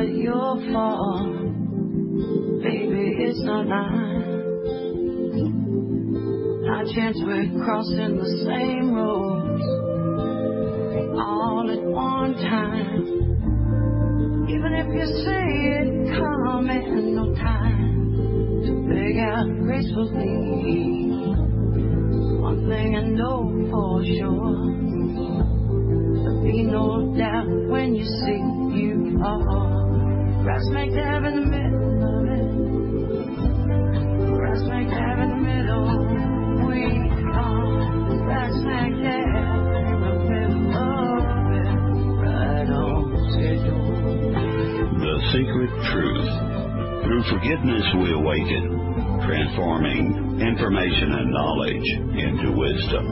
not your fault, baby, it's not mine. Not a chance we're crossing the same roads all at one time. Even if you say it coming, no time to beg out gracefully. One thing I know for sure, there'll be no doubt when you see you are right smack dab in the middle of it. Right smack dab in the middle. We are right smack dab in the middle of it. Right on schedule. The Secret Truth. Through forgiveness we awaken, transforming information and knowledge into wisdom.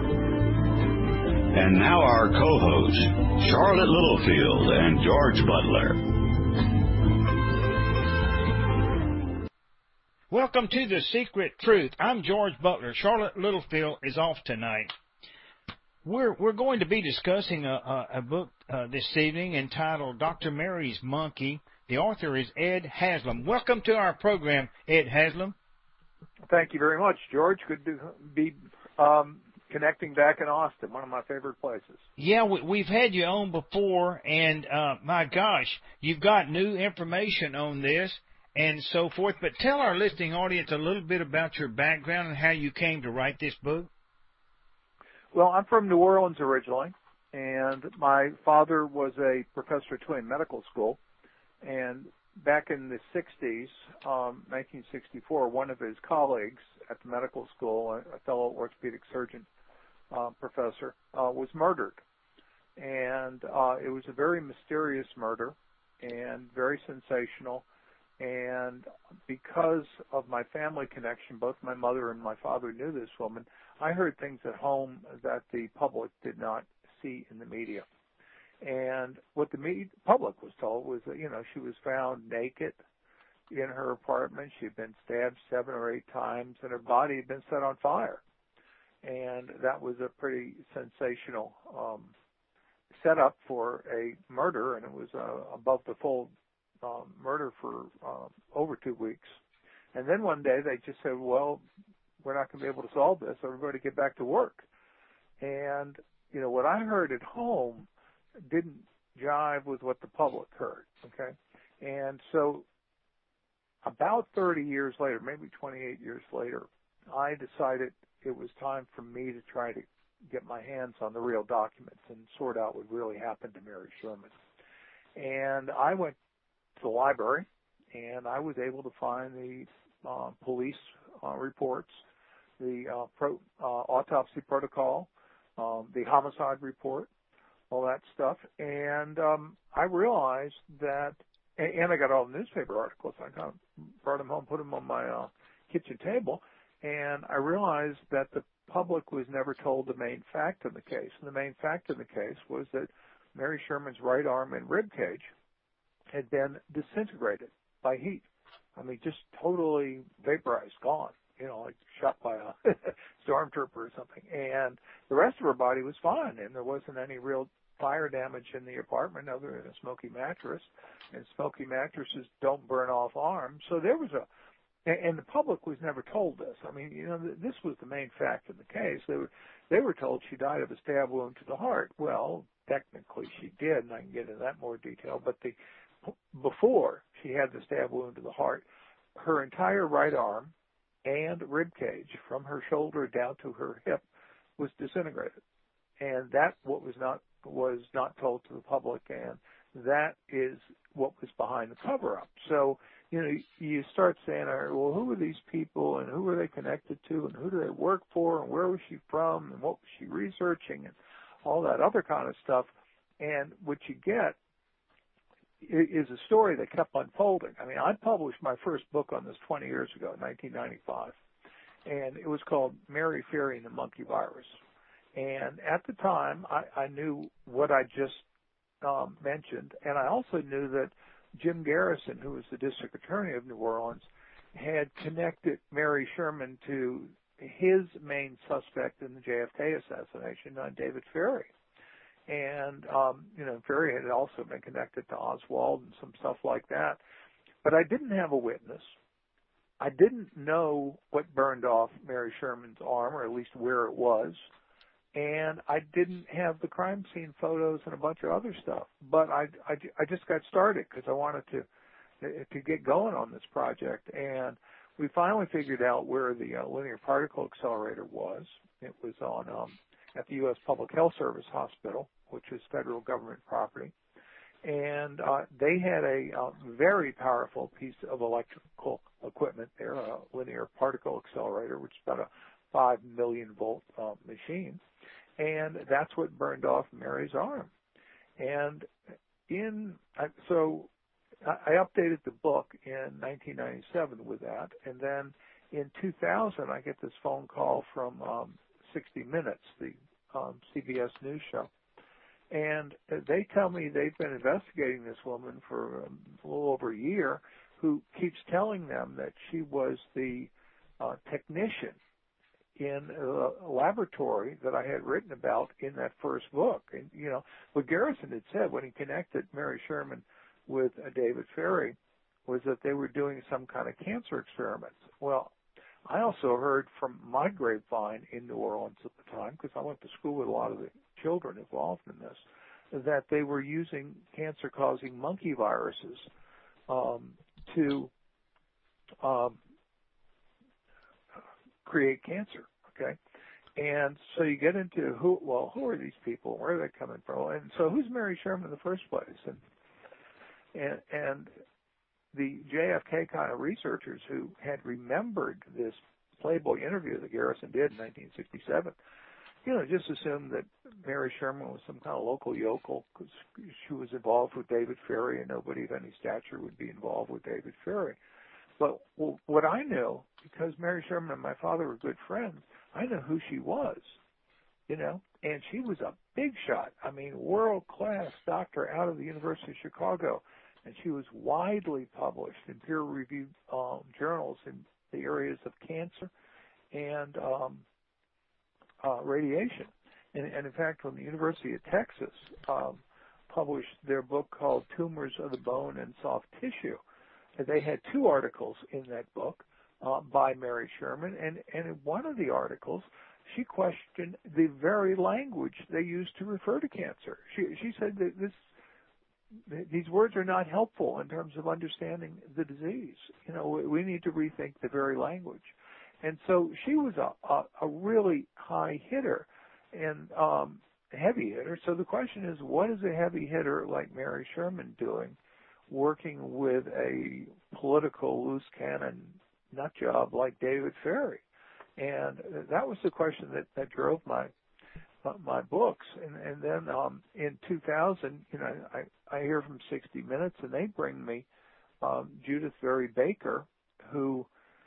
And now our co-hosts, Charlotte Littlefield and George Butler. Welcome to The Secret Truth. I'm George Butler. Charlotte Littlefield is off tonight. We're going to be discussing a book this evening entitled Dr. Mary's Monkey. The author is Ed Haslam. Welcome to our program, Ed Haslam. Thank you very much, George. Good to be connecting back in Austin, one of my favorite places. Yeah, we've had you on before, and my gosh, you've got new information on this and so forth. But tell our listening audience a little bit about your background and how you came to write this book. Well, I'm from New Orleans originally, and my father was a professor at Tulane Medical School. And back in the 60s, 1964, one of his colleagues at the medical school, a fellow orthopedic surgeon professor, was murdered. And it was a very mysterious murder and very sensational. And because of my family connection, both my mother and my father knew this woman, I heard things at home that the public did not see in the media. And what the public was told was that, she was found naked in her apartment. She'd been stabbed 7 or 8 times, and her body had been set on fire. And that was a pretty sensational setup for a murder, and it was above the fold murder for over 2 weeks. And then one day they just said, well, we're not going to be able to solve this. Everybody get back to work. And, what I heard at home didn't jive with what the public heard, okay? And so about 30 years later, maybe 28 years later, I decided it was time for me to try to get my hands on the real documents and sort out what really happened to Mary Sherman. And I went to the library, and I was able to find the police reports, the autopsy protocol, the homicide report, all that stuff. And I realized that, and I got all the newspaper articles. I kind of brought them home, put them on my kitchen table, and I realized that the public was never told the main fact of the case. And the main fact of the case was that Mary Sherman's right arm and rib cage had been disintegrated by heat. I mean, just totally vaporized, gone, like shot by a stormtrooper or something. And the rest of her body was fine, and there wasn't any real fire damage in the apartment other than a smoky mattress, and smoky mattresses don't burn off arms. So there was and the public was never told this. I mean, this was the main fact of the case. They were told she died of a stab wound to the heart. Well, technically she did, and I can get into that more detail, but before she had the stab wound to the heart, her entire right arm and rib cage from her shoulder down to her hip was disintegrated. And that was not told to the public, and that is what was behind the cover-up. So, you start saying, well, who are these people, and who are they connected to, and who do they work for, and where was she from, and what was she researching, and all that other kind of stuff. And what you get is a story that kept unfolding. I mean, I published my first book on this 20 years ago, 1995, and it was called Mary Ferry and the Monkey Virus. And at the time, I knew what I just mentioned, and I also knew that Jim Garrison, who was the district attorney of New Orleans, had connected Mary Sherman to his main suspect in the JFK assassination, David Ferry. And, Ferry had also been connected to Oswald and some stuff like that. But I didn't have a witness. I didn't know what burned off Mary Sherman's arm, or at least where it was. And I didn't have the crime scene photos and a bunch of other stuff. But I just got started because I wanted to get going on this project. And we finally figured out where the linear particle accelerator was. It was on at the U.S. Public Health Service Hospital, which is federal government property. And they had a very powerful piece of electrical equipment there, a linear particle accelerator, which is about a 5 million volt machine. And that's what burned off Mary's arm. And so I updated the book in 1997 with that. And then in 2000, I get this phone call from 60 Minutes, the CBS News show. And they tell me they've been investigating this woman for a little over a year, who keeps telling them that she was the technician in a laboratory that I had written about in that first book. And, what Garrison had said when he connected Mary Sherman with David Ferry was that they were doing some kind of cancer experiments. Well, I also heard from my grapevine in New Orleans at the time, because I went to school with a lot of the children involved in this, that they were using cancer-causing monkey viruses to create cancer, okay? And so you get into who are these people? Where are they coming from? And so who's Mary Sherman in the first place? And the JFK kind of researchers who had remembered this Playboy interview that Garrison did in 1967, just assumed that Mary Sherman was some kind of local yokel because she was involved with David Ferry, and nobody of any stature would be involved with David Ferry. But what I knew, because Mary Sherman and my father were good friends, I knew who she was, and she was a big shot. I mean, world-class doctor out of the University of Chicago. And she was widely published in peer-reviewed journals in the areas of cancer and radiation. And in fact, when the University of Texas published their book called Tumors of the Bone and Soft Tissue, they had 2 articles in that book by Mary Sherman. And in one of the articles, she questioned the very language they used to refer to cancer. She said that these words are not helpful in terms of understanding the disease. We need to rethink the very language. And so she was a really high hitter and heavy hitter. So the question is, what is a heavy hitter like Mary Sherman doing, working with a political loose cannon nut job like David Ferry? And that was the question that drove my books. And then in 2000, I hear from 60 Minutes, and they bring me Judith Very Baker, who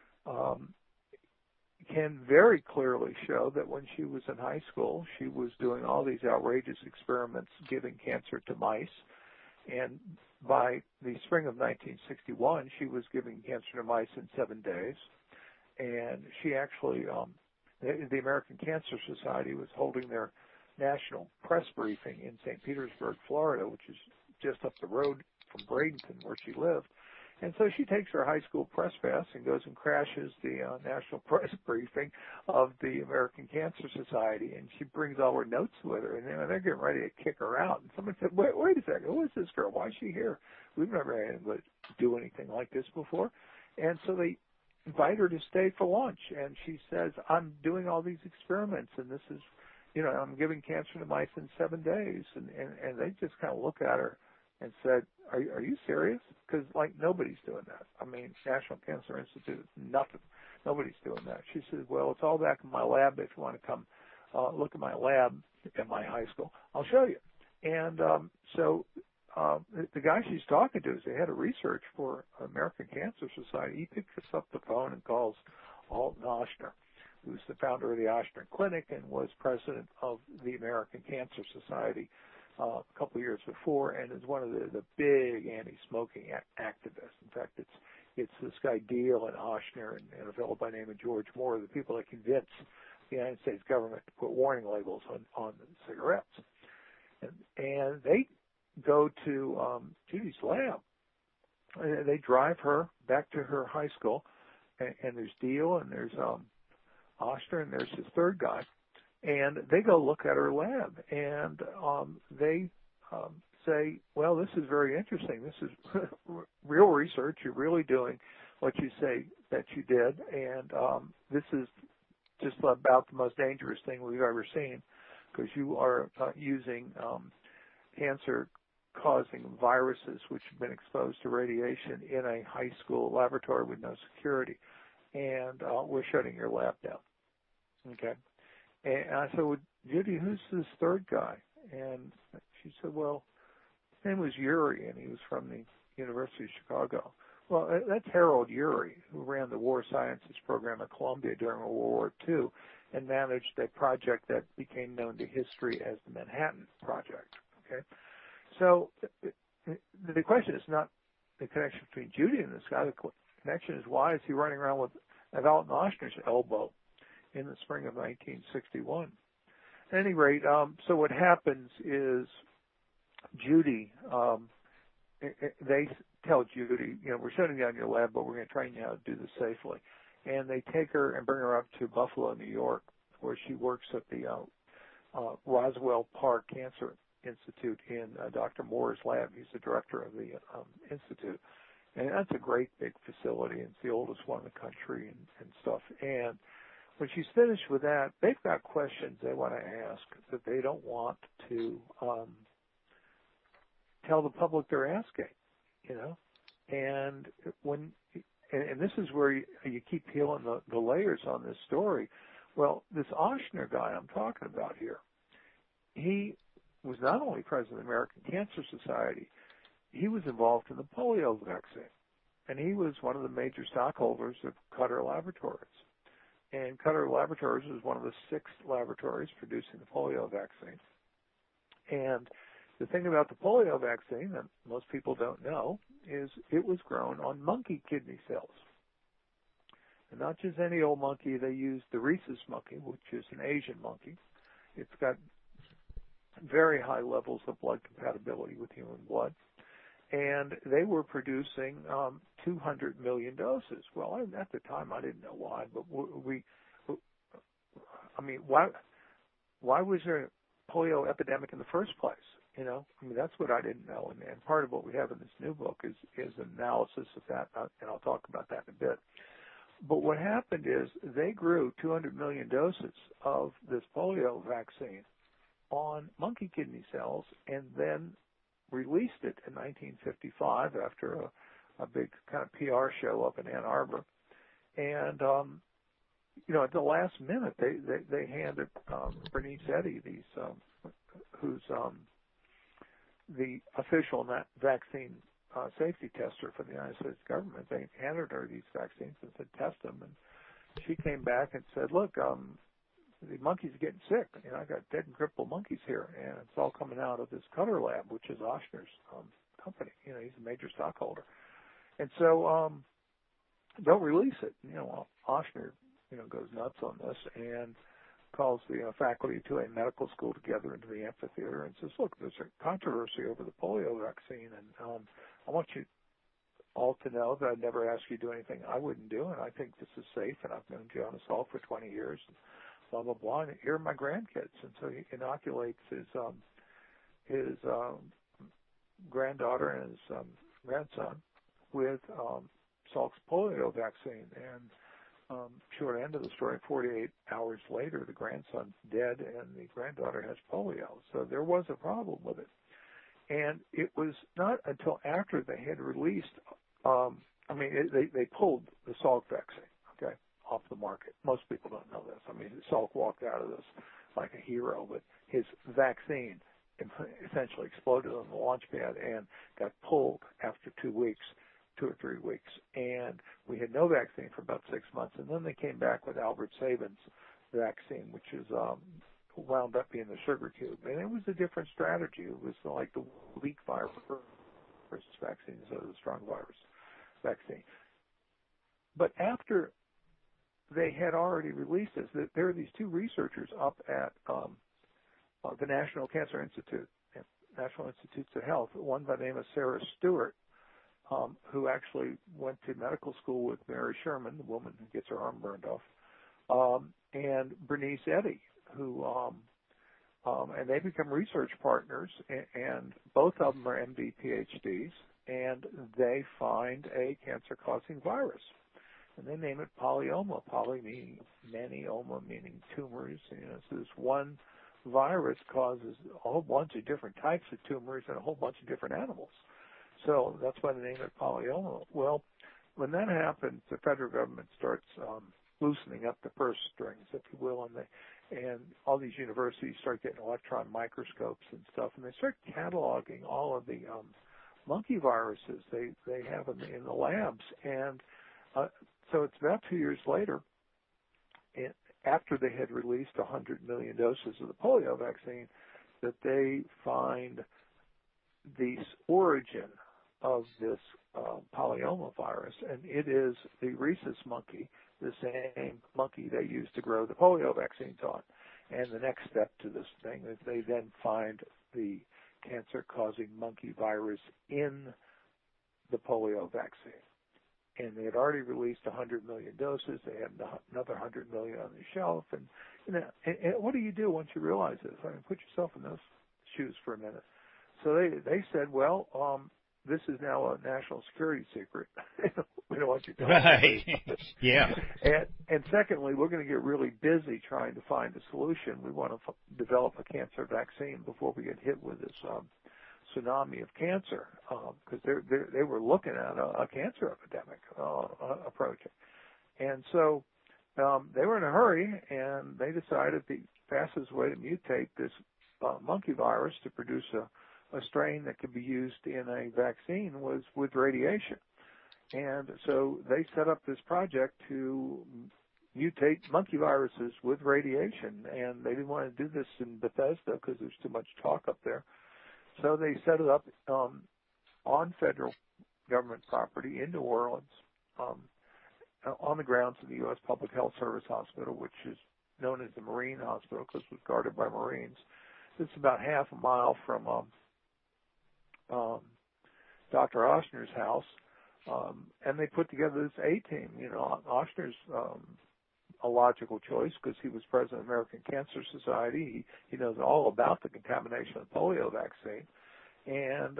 can very clearly show that when she was in high school, she was doing all these outrageous experiments giving cancer to mice. And by the spring of 1961, she was giving cancer to mice in 7 days. And she actually, the American Cancer Society was holding their national press briefing in St. Petersburg, Florida, which is just up the road from Bradenton, where she lived. And so she takes her high school press pass and goes and crashes the national press briefing of the American Cancer Society, and she brings all her notes with her, and they're getting ready to kick her out. And someone said, wait a second, who is this girl? Why is she here? We've never had anybody do anything like this before. And so they invite her to stay for lunch, and she says, I'm doing all these experiments, and this is, I'm giving cancer to mice in 7 days. And they just kind of look at her and said, are you serious? Because, nobody's doing that. I mean, National Cancer Institute, nothing. Nobody's doing that. She said, well, it's all back in my lab. If you want to come look at my lab at my high school, I'll show you. And so the guy she's talking to is the head of research for American Cancer Society. He picks up the phone and calls Alton Ochsner, who's the founder of the Ochsner Clinic and was president of the American Cancer Society a couple of years before, and is one of the big anti-smoking activists. In fact, it's this guy Deal and Ochsner and a fellow by the name of George Moore, the people that convinced the United States government to put warning labels on cigarettes. and they go to Judy's lab. They drive her back to her high school, and there's Deal, and there's Oster, and there's this third guy, and they go look at her lab, and they say, well, this is very interesting. This is real research. You're really doing what you say that you did, and this is just about the most dangerous thing we've ever seen, because you are using cancer-causing viruses which have been exposed to radiation in a high school laboratory with no security, and we're shutting your lab down. Okay. And I said, well, Judy, who's this third guy? And she said, well, his name was Urey, and he was from the University of Chicago. Well, that's Harold Urey, who ran the War Sciences program at Columbia during World War II and managed a project that became known to history as the Manhattan Project. Okay, so the question is not the connection between Judy and this guy. The connection is, why is he running around with Alton Ochsner's elbow in the spring of 1961? At any rate, so what happens is Judy, they tell Judy, we're shutting down your lab, but we're going to train you how to do this safely. And they take her and bring her up to Buffalo, New York, where she works at the Roswell Park Cancer Institute in Dr. Moore's lab. He's the director of the institute. And that's a great big facility, and it's the oldest one in the country and stuff. And when she's finished with that, they've got questions they want to ask that they don't want to tell the public they're asking, And and this is where you keep peeling the layers on this story. Well, this Ochsner guy I'm talking about here, he was not only president of the American Cancer Society, he was involved in the polio vaccine, and he was one of the major stockholders of Cutter Laboratories. And Cutter Laboratories was one of the 6 laboratories producing the polio vaccine. And the thing about the polio vaccine that most people don't know is it was grown on monkey kidney cells. And not just any old monkey. They used the rhesus monkey, which is an Asian monkey. It's got very high levels of blood compatibility with human blood. And they were producing 200 million doses. Well, at the time, I didn't know why, but why was there a polio epidemic in the first place? That's what I didn't know. And part of what we have in this new book is an analysis of that, and I'll talk about that in a bit. But what happened is they grew 200 million doses of this polio vaccine on monkey kidney cells and then released it in 1955 after a big kind of PR show up in Ann Arbor. And, at the last minute, they handed Bernice Eddy, who's the official vaccine safety tester for the United States government. They handed her these vaccines and said, test them. And she came back and said, look, the monkeys are getting sick. I got dead and crippled monkeys here, and it's all coming out of this Cutter lab, which is Ochsner's company. He's a major stockholder. And so don't release it. Ochsner, goes nuts on this and calls the faculty to a medical school together into the amphitheater and says, look, there's a controversy over the polio vaccine, and I want you all to know that I'd never ask you to do anything I wouldn't do, and I think this is safe, and I've known Jonas Salk for 20 years, and blah, blah, blah, and here are my grandkids. And so he inoculates his granddaughter and his grandson with Salk's polio vaccine. And short end of the story, 48 hours later, the grandson's dead and the granddaughter has polio. So there was a problem with it. And it was not until after they had released, they pulled the Salk vaccine, okay, off the market. Most people don't know this. Salk walked out of this like a hero, but his vaccine essentially exploded on the launch pad and got pulled after 2 or 3 weeks. And we had no vaccine for about 6 months. And then they came back with Albert Sabin's vaccine, which is wound up being the sugar cube. And it was a different strategy. It was like the weak virus vaccine instead of the strong virus vaccine. But after they had already released this, there are these 2 researchers up at the National Cancer Institute in National Institutes of Health, one by the name of Sarah Stewart, who actually went to medical school with Mary Sherman, the woman who gets her arm burned off, and Bernice Eddy, who and they become research partners, and both of them are MD PhDs, and they find a cancer-causing virus, and they name it polyoma. Poly meaning many, oma meaning tumors. So this one virus causes a whole bunch of different types of tumors in a whole bunch of different animals. So that's why they name it polyoma. Well, when that happens, the federal government starts loosening up the purse strings, if you will, and all these universities start getting electron microscopes and stuff, and they start cataloging all of the monkey viruses they have in the labs. And so it's about 2 years later, after they had released 100 million doses of the polio vaccine, that they find the origin of this polyoma virus, and it is the rhesus monkey, the same monkey they used to grow the polio vaccines on. And the next step to this thing is they then find the cancer-causing monkey virus in the polio vaccine. And they had already released 100 million doses. They had another 100 million on the shelf. And, and what do you do once you realize this? I mean, put yourself in those shoes for a minute. So they said, well, this is now a national security secret. We don't want you to. Right. Yeah. And secondly, we're going to get really busy trying to find a solution. We want to develop a cancer vaccine before we get hit with this tsunami of cancer, because they were looking at a cancer epidemic approaching. And so they were in a hurry, and they decided the fastest way to mutate this monkey virus to produce a strain that could be used in a vaccine was with radiation. And so they set up this project to mutate monkey viruses with radiation, and they didn't want to do this in Bethesda because there's too much talk up there. So they set it up on federal government property in New Orleans, on the grounds of the U.S. Public Health Service Hospital, which is known as the Marine Hospital because it was guarded by Marines. It's about half a mile from Dr. Ochsner's house, and they put together this A-team. Ochsner's a logical choice because he was president of the American Cancer Society. He knows all about the contamination of the polio vaccine, and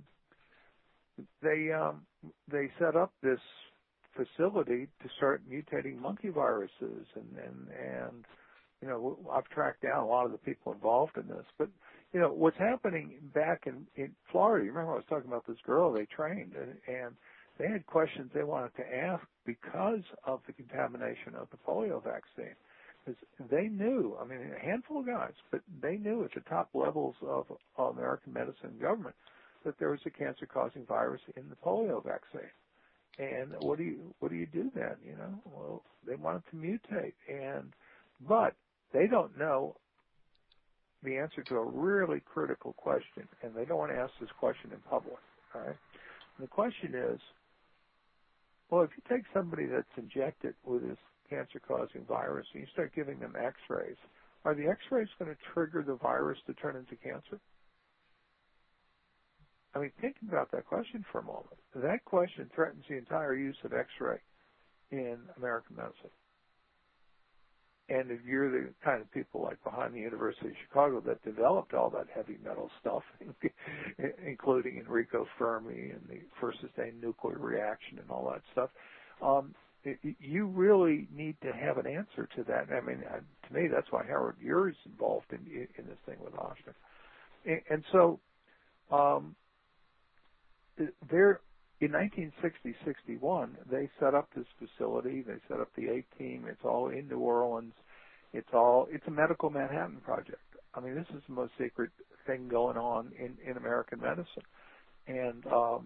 they set up this facility to start mutating monkey viruses, and I've tracked down a lot of the people involved in this, but what's happening back in Florida, you remember I was talking about this girl they trained, and they had questions they wanted to ask because of the contamination of the polio vaccine. Because they knew, a handful of guys, but they knew at the top levels of American medicine and government that there was a cancer-causing virus in the polio vaccine. And what do you do then? Well, they wanted to mutate, but they don't know the answer to a really critical question, and they don't want to ask this question in public. All right. And the question is, well, if you take somebody that's injected with this cancer-causing virus and you start giving them X-rays, are the X-rays going to trigger the virus to turn into cancer? Think about that question for a moment. That question threatens the entire use of X-ray in American medicine. And if you're the kind of people like behind the University of Chicago that developed all that heavy metal stuff, including Enrico Fermi and the first sustained nuclear reaction and all that stuff, you really need to have an answer to that. To me, that's why Howard Urey is involved in this thing with Ochsner. And so in 1960-61, they set up this facility. They set up the A-team. It's all in New Orleans. It's a medical Manhattan project. This is the most secret thing going on in American medicine. And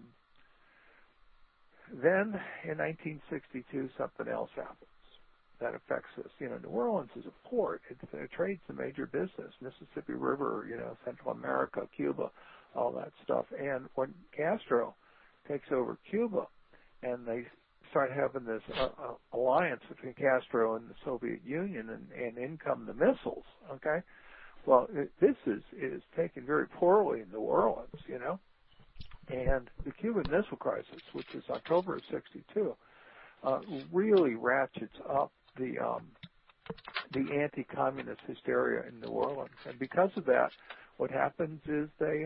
then in 1962, something else happens that affects us. New Orleans is a port. It trades a major business, Mississippi River, Central America, Cuba, all that stuff. And when Castro takes over Cuba, and they start having this alliance between Castro and the Soviet Union, and in come the missiles, okay? Well, this is taken very poorly in New Orleans, you know. And the Cuban Missile Crisis, which is October of '62, really ratchets up the anti-communist hysteria in New Orleans. And because of that, what happens is they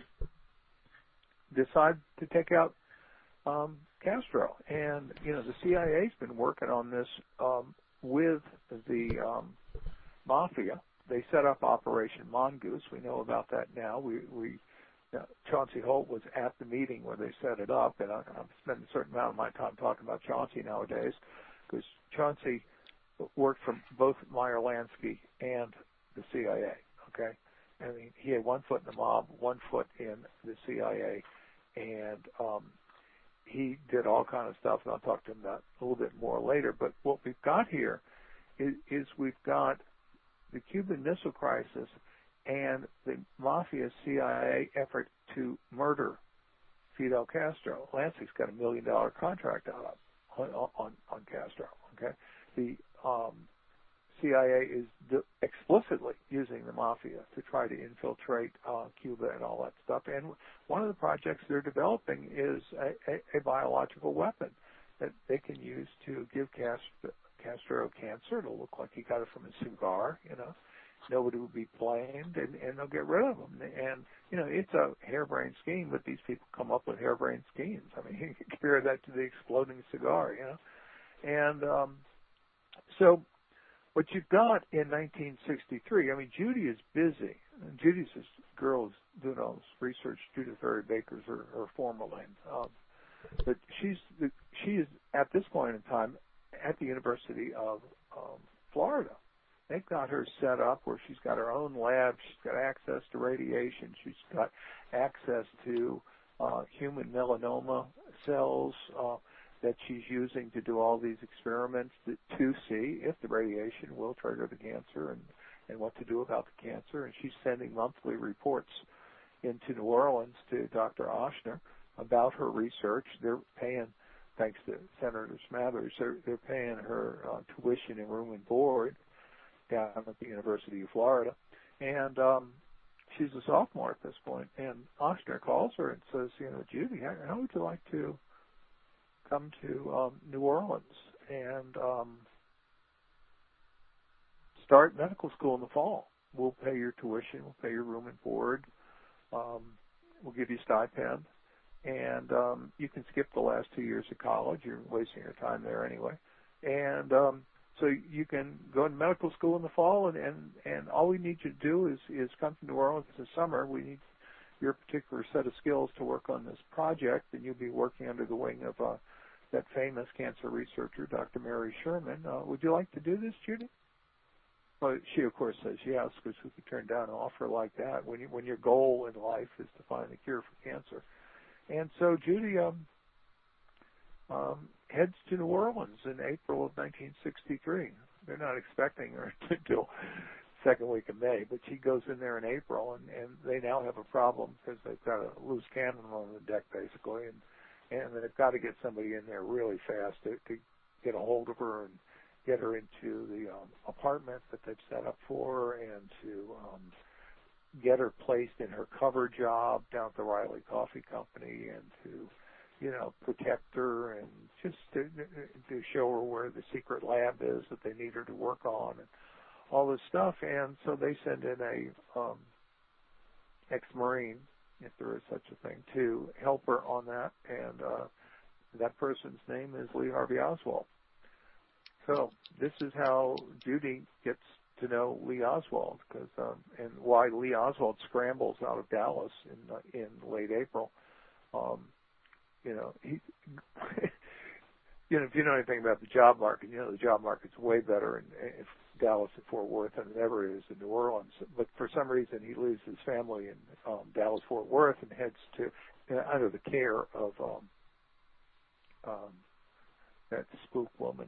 decide to take out Castro. And, you know, the CIA's been working on this with the mafia. They set up Operation Mongoose. We know about that now. Chauncey Holt was at the meeting where they set it up, and I'm spending a certain amount of my time talking about Chauncey nowadays, because Chauncey worked for both Meyer Lansky and the CIA, okay? I mean, he had 1 foot in the mob, 1 foot in the CIA, and he did all kind of stuff, and I'll talk to him about a little bit more later. But what we've got here is we've got the Cuban Missile Crisis and the Mafia CIA effort to murder Fidel Castro. Lansky's got $1 million contract out on Castro, okay? The CIA is explicitly using the mafia to try to infiltrate Cuba and all that stuff. And one of the projects they're developing is a biological weapon that they can use to give Castro cancer. It'll look like he got it from a cigar, you know. Nobody will be blamed, and they'll get rid of him. And, you know, it's a harebrained scheme, but these people come up with harebrained schemes. I mean, you can compare that to the exploding cigar, you know. And so what you've got in 1963, I mean, Judy is busy. And Judy's this girl who's doing all this research. Judith Ferry Baker's her former name. But she is, at this point in time, at the University of Florida. They've got her set up where she's got her own lab. She's got access to radiation. She's got access to human melanoma cells that she's using to do all these experiments to see if the radiation will trigger the cancer and what to do about the cancer. And she's sending monthly reports into New Orleans to Dr. Ochsner about her research. They're paying, thanks to Senator Smathers, they're paying her tuition and room and board down at the University of Florida. And she's a sophomore at this point. And Ochsner calls her and says, you know, Judy, how would you like to come to New Orleans and start medical school in the fall? We'll pay your tuition. We'll pay your room and board. We'll give you a stipend. And you can skip the last 2 years of college. You're wasting your time there anyway. And so you can go to medical school in the fall, and all we need you to do is come to New Orleans in the summer. We need your particular set of skills to work on this project, and you'll be working under the wing of that famous cancer researcher, Dr. Mary Sherman. Would you like to do this, Judy? Well, she, of course, says yes, because who could turn down an offer like that when your goal in life is to find a cure for cancer? And so Judy heads to New Orleans in April of 1963. They're not expecting her until second week of May, but she goes in there in April, and they now have a problem because they've got a loose cannon on the deck, basically, and they've got to get somebody in there really fast to get a hold of her and get her into the apartment that they've set up for her, and to get her placed in her cover job down at the Riley Coffee Company, and to, you know, protect her, and just to show her where the secret lab is that they need her to work on, and all this stuff. And so they send in a ex-Marine, if there is such a thing, to help her on that. And that person's name is Lee Harvey Oswald. So this is how Judy gets to know Lee Oswald, because and why Lee Oswald scrambles out of Dallas in late April. You know, he, you know, if you know anything about the job market, you know the job market's way better in Dallas and Fort Worth than it ever is in New Orleans. But for some reason, he leaves his family in Dallas, Fort Worth, and heads to under the care of that spook woman.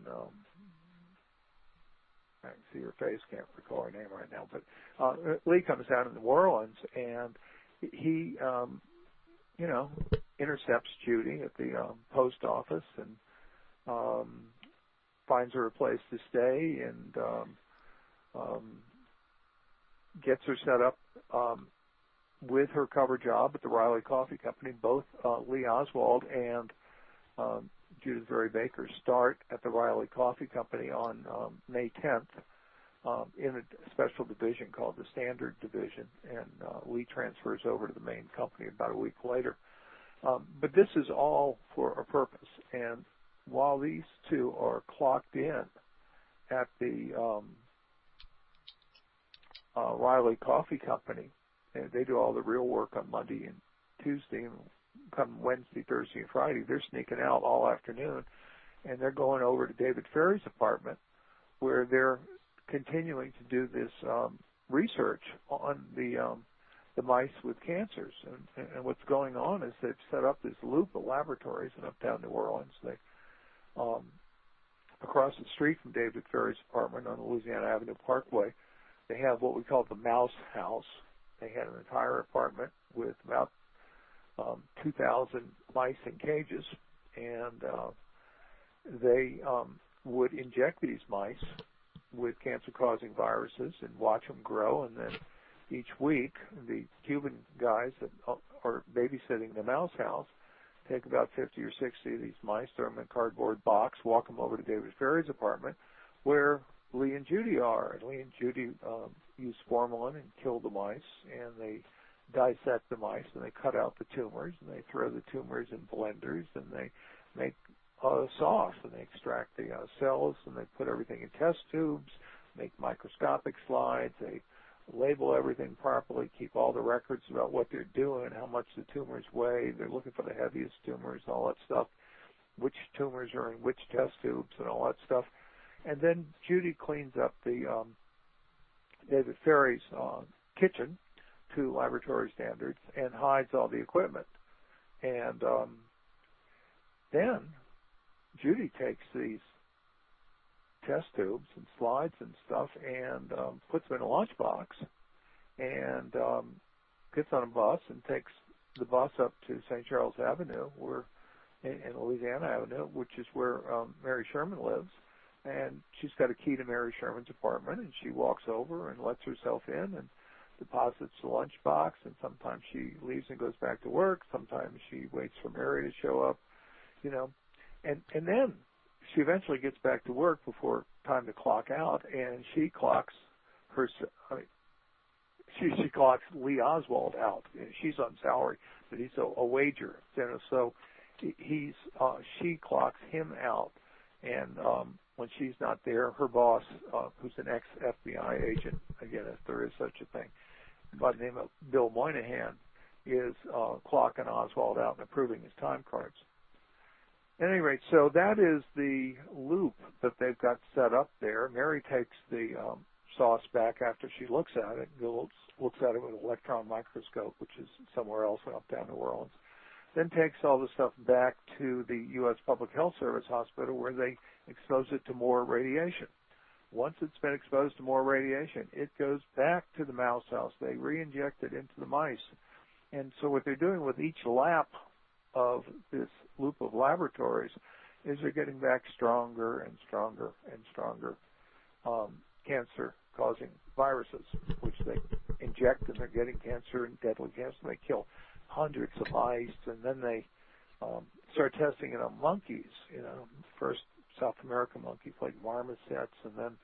I can see her face, can't recall her name right now. But Lee comes down to New Orleans, and he, you know, intercepts Judy at the post office and finds her a place to stay, and gets her set up with her cover job at the Riley Coffee Company. Both Lee Oswald and Judith Very Baker start at the Riley Coffee Company on May 10th in a special division called the Standard Division, and Lee transfers over to the main company about a week later. But this is all for a purpose, and while these two are clocked in at the Riley Coffee Company, and they do all the real work on Monday and Tuesday, and come Wednesday, Thursday, and Friday, they're sneaking out all afternoon, and they're going over to David Ferry's apartment, where they're continuing to do this research on the mice with cancers. And what's going on is they've set up this loop of laboratories in uptown New Orleans. They across the street from David Ferry's apartment on the Louisiana Avenue Parkway, they have what we call the Mouse House. They had an entire apartment with about 2,000 mice in cages, and they would inject these mice with cancer-causing viruses and watch them grow, and then each week the Cuban guys that are babysitting the Mouse House take about 50 or 60 of these mice, throw them in a cardboard box, walk them over to David Ferry's apartment, where Lee and Judy are. And Lee and Judy use formalin and kill the mice, and they dissect the mice, and they cut out the tumors, and they throw the tumors in blenders, and they make sauce, and they extract the cells, and they put everything in test tubes, make microscopic slides, they label everything properly, keep all the records about what they're doing, how much the tumors weigh, they're looking for the heaviest tumors, all that stuff, which tumors are in which test tubes and all that stuff. And then Judy cleans up the David Ferry's kitchen to laboratory standards and hides all the equipment. And then Judy takes these test tubes and slides and stuff and puts them in a lunchbox and gets on a bus and takes the bus up to St. Charles Avenue, where in Louisiana Avenue, which is where Mary Sherman lives. And she's got a key to Mary Sherman's apartment, and she walks over and lets herself in and deposits the lunchbox, and sometimes she leaves and goes back to work. Sometimes she waits for Mary to show up, you know. And then she eventually gets back to work before time to clock out, and she clocks her. She clocks Lee Oswald out. She's on salary, but he's a wager, you know. So she clocks him out, and when she's not there, her boss, who's an ex-FBI agent, again, if there is such a thing, by the name of Bill Moynihan, is clocking Oswald out and approving his time cards. At any rate, so that is the loop that they've got set up there. Mary takes the sauce back after she looks at it, looks at it with an electron microscope, which is somewhere else in uptown New Orleans, then takes all the stuff back to the U.S. Public Health Service hospital, where they expose it to more radiation. Once it's been exposed to more radiation, it goes back to the Mouse House. They re-inject it into the mice. And so what they're doing with each lap of this loop of laboratories is they're getting back stronger and stronger and stronger cancer-causing viruses, which they inject, and they're getting cancer and deadly cancer. They kill hundreds of mice, and then they start testing it on monkeys, you know, first South American monkeys like marmosets, and then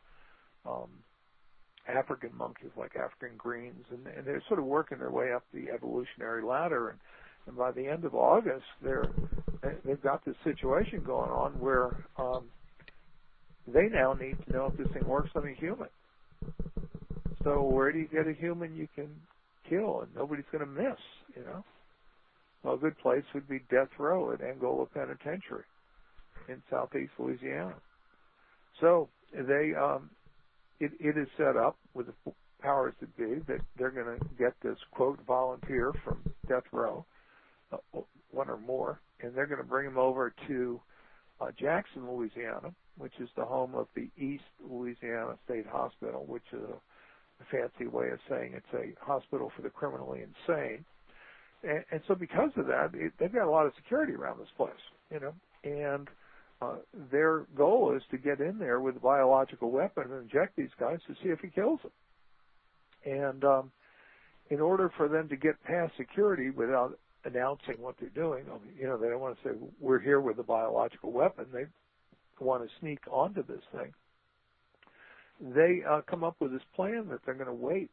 African monkeys like African greens, and they're sort of working their way up the evolutionary ladder, and by the end of August, they've got this situation going on where they now need to know if this thing works on a human. So where do you get a human you can kill and nobody's going to miss, you know? Well, a good place would be death row at Angola Penitentiary in southeast Louisiana. So they, it is set up with the powers that be that they're going to get this, quote, volunteer from death row, one or more, and they're going to bring him over to Jackson, Louisiana, which is the home of the East Louisiana State Hospital, which is a fancy way of saying it's a hospital for the criminally insane. And so because of that, they've got a lot of security around this place, you know, and their goal is to get in there with a biological weapon and inject these guys to see if he kills them. And in order for them to get past security without announcing what they're doing, they don't want to say, we're here with a biological weapon. They want to sneak onto this thing. They come up with this plan that they're going to wait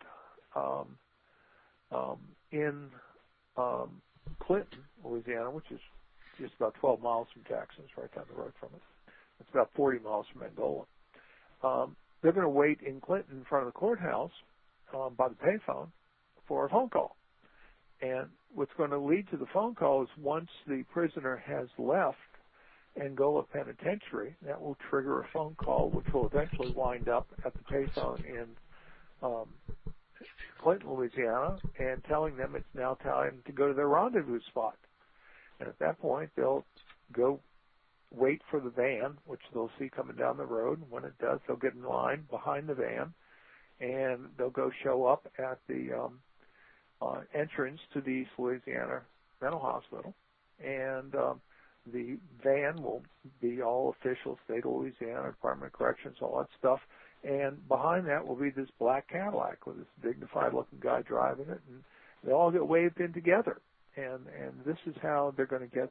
in Clinton, Louisiana, which is just about 12 miles from Jackson. It's right down the road from it. It's about 40 miles from Angola. They're going to wait in Clinton in front of the courthouse by the payphone for a phone call. And what's going to lead to the phone call is once the prisoner has left Angola Penitentiary, that will trigger a phone call which will eventually wind up at the payphone in Clinton, Louisiana, and telling them it's now time to go to their rendezvous spot. And at that point, they'll go wait for the van, which they'll see coming down the road. And when it does, they'll get in line behind the van, and they'll go show up at the entrance to the East Louisiana Mental Hospital. And the van will be all official, state of Louisiana, Department of Corrections, all that stuff. And behind that will be this black Cadillac with this dignified-looking guy driving it, and they all get waved in together. And this is how they're going to get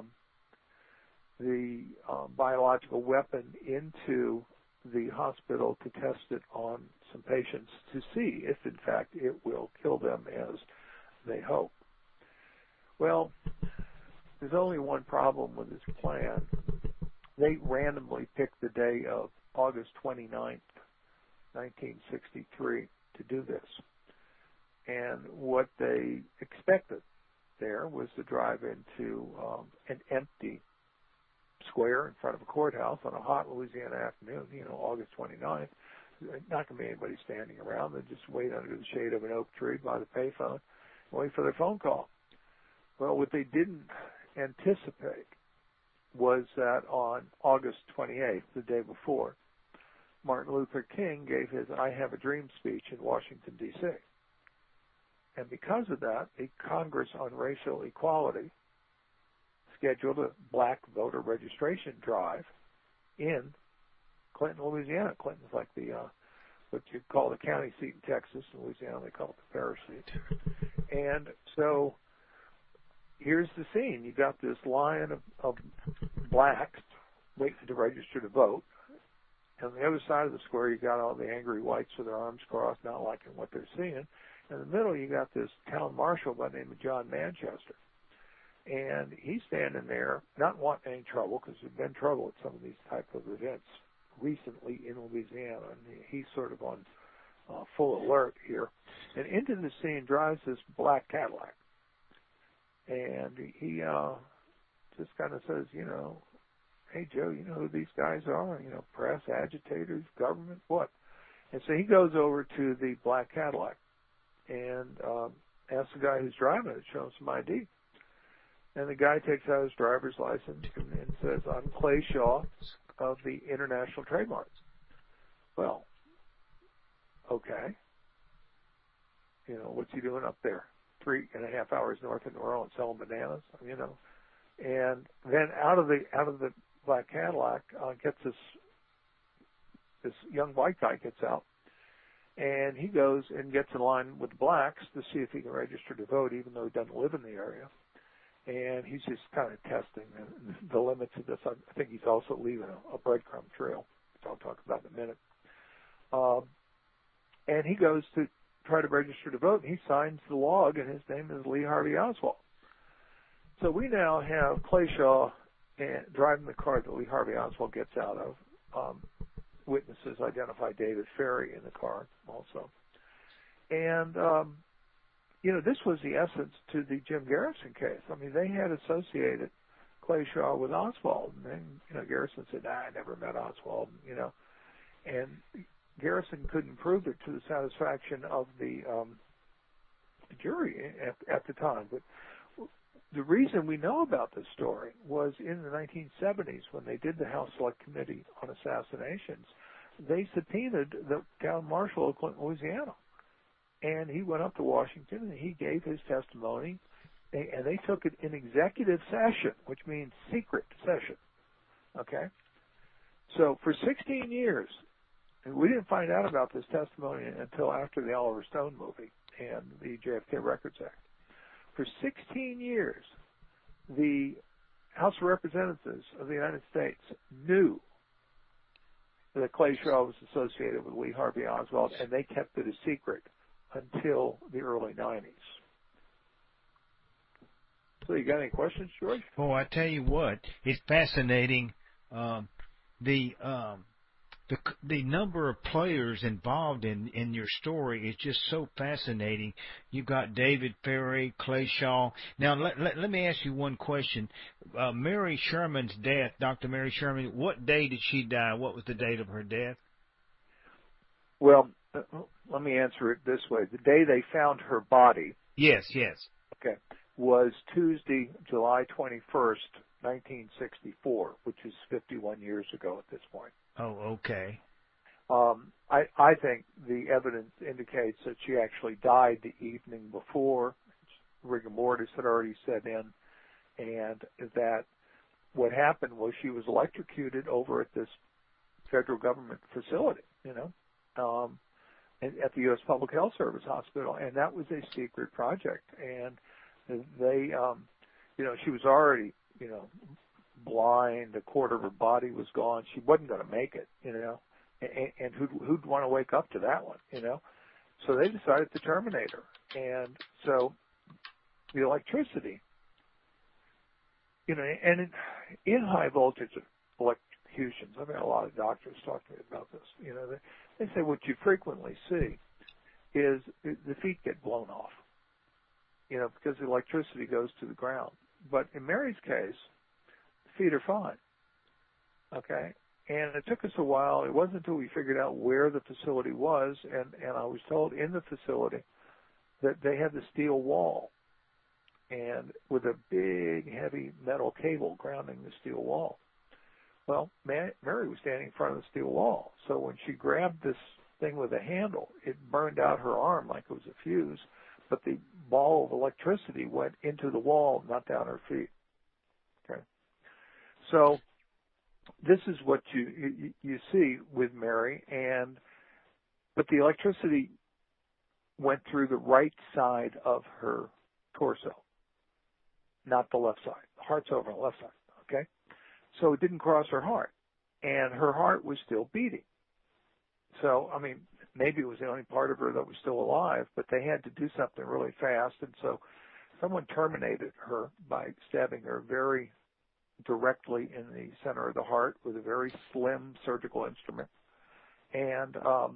the biological weapon into the hospital to test it on some patients to see if, in fact, it will kill them as they hope. Well, there's only one problem with this plan. They randomly picked the day of August 29th, 1963, to do this. And what they expected there was to drive into an empty square in front of a courthouse on a hot Louisiana afternoon, August 29th. Not going to be anybody standing around. They just wait under the shade of an oak tree by the payphone and wait for their phone call. Well, what they didn't anticipate was that on August 28th, the day before, Martin Luther King gave his I Have a Dream speech in Washington, D.C. And because of that, the Congress on Racial Equality scheduled a black voter registration drive in Clinton, Louisiana. Clinton's like the what you call the county seat in Texas. In Louisiana, they call it the parish seat. And so here's the scene. You got this line of blacks waiting to register to vote. And on the other side of the square, you got all the angry whites with their arms crossed, not liking what they're seeing. In the middle, you got this town marshal by the name of John Manchester. And he's standing there, not wanting any trouble, because there's been trouble at some of these type of events recently in Louisiana. And he's sort of on full alert here. And into the scene drives this black Cadillac. And he just kind of says, hey, Joe, you know who these guys are? Press, agitators, government, what? And so he goes over to the black Cadillac and asks the guy who's driving it to show him some ID. And the guy takes out his driver's license and says, I'm Clay Shaw of the International Trade Mart. Well, okay. What's he doing up there? 3.5 hours north of New Orleans selling bananas, And then out of the black Cadillac gets this young white guy gets out, and he goes and gets in line with the blacks to see if he can register to vote, even though he doesn't live in the area. And he's just kind of testing the limits of this. I think he's also leaving a breadcrumb trail, which I'll talk about in a minute. And he goes to try to register to vote, and he signs the log, and his name is Lee Harvey Oswald. So we now have Clay Shaw driving the car that Lee Harvey Oswald gets out of. Witnesses identify David Ferry in the car also. And, this was the essence to the Jim Garrison case. I mean, they had associated Clay Shaw with Oswald. And then, Garrison said, I never met Oswald, And Garrison couldn't prove it to the satisfaction of the jury at the time. But the reason we know about this story was in the 1970s when they did the House Select Committee on Assassinations, they subpoenaed the town marshal of Clinton, Louisiana. And he went up to Washington and he gave his testimony, and they took it in executive session, which means secret session. Okay? So for 16 years, we didn't find out about this testimony until after the Oliver Stone movie and the JFK Records Act. For 16 years, the House of Representatives of the United States knew that Clay Shaw was associated with Lee Harvey Oswald, and they kept it a secret until the early 90s. So you got any questions, George? Oh, I tell you what, it's fascinating. The number of players involved in your story is just so fascinating. You've got David Ferrie, Clay Shaw. Now, let me ask you one question. Mary Sherman's death, Dr. Mary Sherman, what day did she die? What was the date of her death? Well, let me answer it this way. The day they found her body. Yes. Okay. Was Tuesday, July 21st, 1964, which is 51 years ago at this point. Oh, okay. I think the evidence indicates that she actually died the evening before. Rigor mortis had already set in, and that what happened was she was electrocuted over at this federal government facility, at the U.S. Public Health Service hospital, and that was a secret project. And they, she was already, blind. A quarter of her body was gone. She wasn't going to make it, and who'd want to wake up to that one, So they decided to terminate her. And so the electricity, and in high voltage electrocutions, I've had a lot of doctors talk to me about this, they say what you frequently see is the feet get blown off, because the electricity goes to the ground. But in Mary's case, the feet are fine, okay? And it took us a while. It wasn't until we figured out where the facility was, and I was told in the facility that they had the steel wall, and with a big, heavy metal cable grounding the steel wall. Well, Mary was standing in front of the steel wall, so when she grabbed this thing with a handle, it burned out her arm like it was a fuse, but the ball of electricity went into the wall, not down her feet. Okay, so this is what you see with Mary, but the electricity went through the right side of her torso, not the left side. The heart's over on the left side, okay? So it didn't cross her heart, and her heart was still beating. So, maybe it was the only part of her that was still alive, but they had to do something really fast, and so someone terminated her by stabbing her very directly in the center of the heart with a very slim surgical instrument. And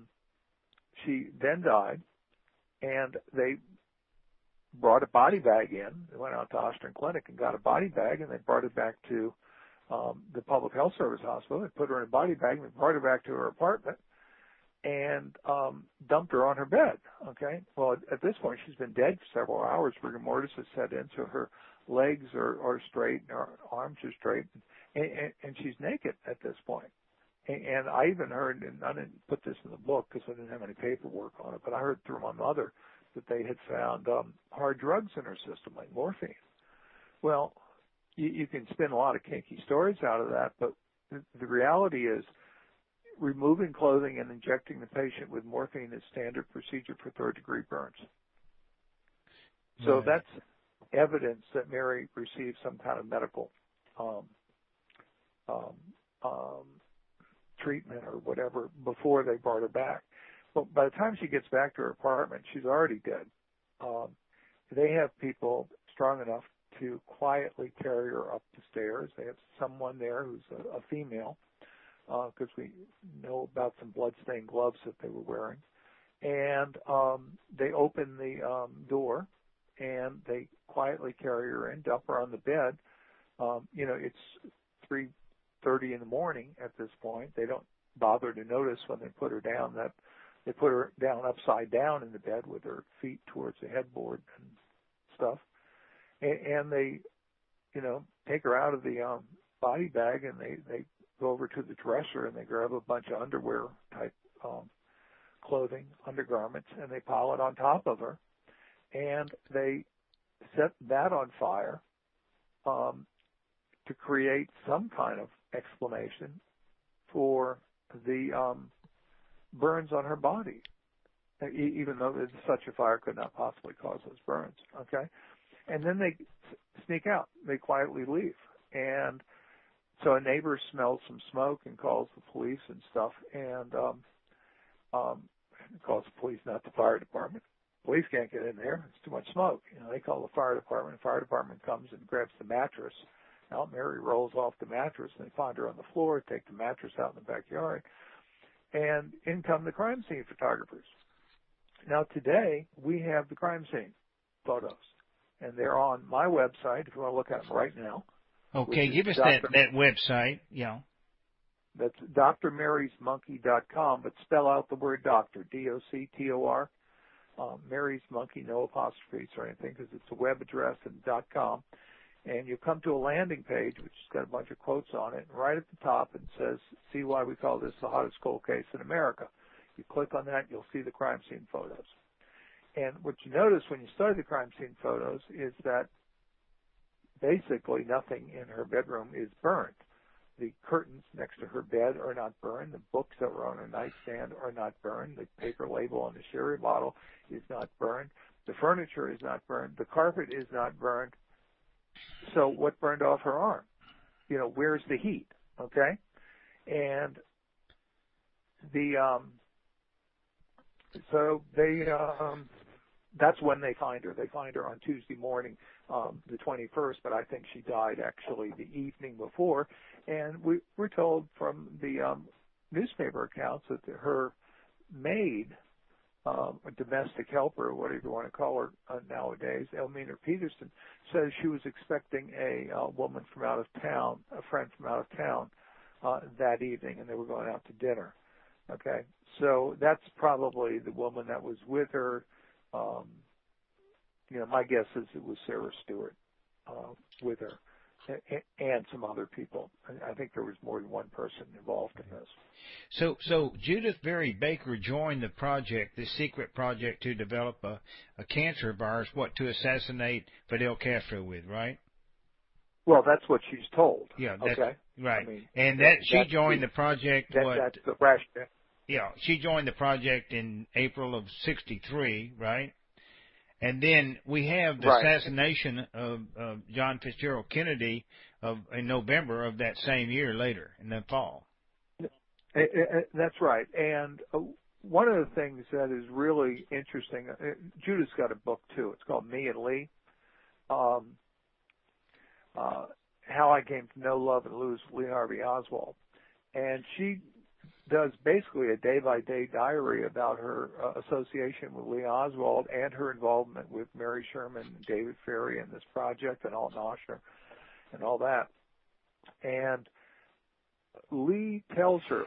she then died, and they brought a body bag in. They went out to Austrian Clinic and got a body bag, and they brought it back to the Public Health Service hospital. They put her in a body bag, and they brought her back to her apartment and dumped her on her bed, okay? Well, at this point, she's been dead for several hours. Rigor mortis has set in, so her legs are straight, and her arms are straight, and she's naked at this point. And I even heard, and I didn't put this in the book because I didn't have any paperwork on it, but I heard through my mother that they had found hard drugs in her system, like morphine. Well, you can spin a lot of kinky stories out of that, but the reality is removing clothing and injecting the patient with morphine is standard procedure for third-degree burns. So that's evidence that Mary received some kind of medical treatment or whatever before they brought her back. But by the time she gets back to her apartment, she's already dead. They have people strong enough to quietly carry her up the stairs. They have someone there who's a female, because we know about some blood-stained gloves that they were wearing. And they open the door, and they quietly carry her in, dump her on the bed. It's 3:30 in the morning at this point. They don't bother to notice when they put her down that they put her down upside down in the bed with her feet towards the headboard and stuff. And they, take her out of the body bag, and they go over to the dresser, and they grab a bunch of underwear type clothing, undergarments, and they pile it on top of her, and they set that on fire to create some kind of explanation for the burns on her body, even though such a fire could not possibly cause those burns. Okay, and then they sneak out. They quietly leave, and so a neighbor smells some smoke and calls the police and stuff, and calls the police, not the fire department. Police can't get in there. It's too much smoke. They call the fire department. The fire department comes and grabs the mattress. Now Mary rolls off the mattress, and they find her on the floor, take the mattress out in the backyard, and in come the crime scene photographers. Now today, we have the crime scene photos, and they're on my website if you want to look at them right now. Okay, give us that website. Yeah. That's drmarysmonkey.com, but spell out the word doctor, D-O-C-T-O-R. Mary's Monkey, no apostrophes or anything, because it's a web address and .com. And you come to a landing page, which has got a bunch of quotes on it. And right at the top, it says, see why we call this the hottest cold case in America. You click on that, you'll see the crime scene photos. And what you notice when you study the crime scene photos is that basically nothing in her bedroom is burned. The curtains next to her bed are not burned. The books that were on her nightstand are not burned. The paper label on the sherry bottle is not burned. The furniture is not burned. The carpet is not burned. So what burned off her arm? Where's the heat? Okay? And so they, that's when they find her. They find her on Tuesday morning, the 21st, but I think she died actually the evening before. And we're told from the newspaper accounts that her maid, a domestic helper, whatever you want to call her nowadays, Elmina Peterson, says she was expecting a woman from out of town, a friend from out of town, that evening, and they were going out to dinner. Okay, so that's probably the woman that was with her. My guess is it was Sarah Stewart with her and some other people. I think there was more than one person involved in this. So Judith Berry Baker joined the project, the secret project to develop a cancer virus, to assassinate Fidel Castro with, right? Well, that's what she's told. Yeah, that's, okay. Right. She joined the project. That's the rationale. Yeah, she joined the project in April of '63, right? And then we have the assassination of John Fitzgerald Kennedy in November of that same year later, in the fall. That's right. And one of the things that is really interesting, Judith's got a book too. It's called Me and Lee. How I Came to Know, Love, and Lose Lee Harvey Oswald. And she does basically a day-by-day diary about her association with Lee Oswald and her involvement with Mary Sherman and David Ferrie and this project and Alton Oshner and all that. And Lee tells her